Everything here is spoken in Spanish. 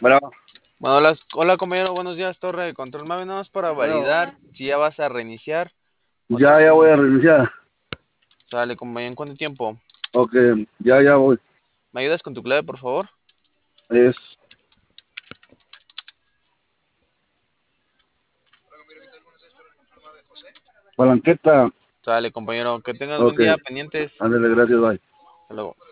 Bueno, Bueno, hola compañero, buenos días, Torre de Control Mave, nada más para bueno, validar si ya vas a reiniciar o ya voy a todavía. reiniciar. Sale, compañero, ¿en cuánto tiempo? Ok, ya voy. ¿Me ayudas con tu clave, por favor? Es palanqueta. Sale, compañero, que tengas buen Ok, día, pendientes. ándale, gracias, bye. Hasta luego.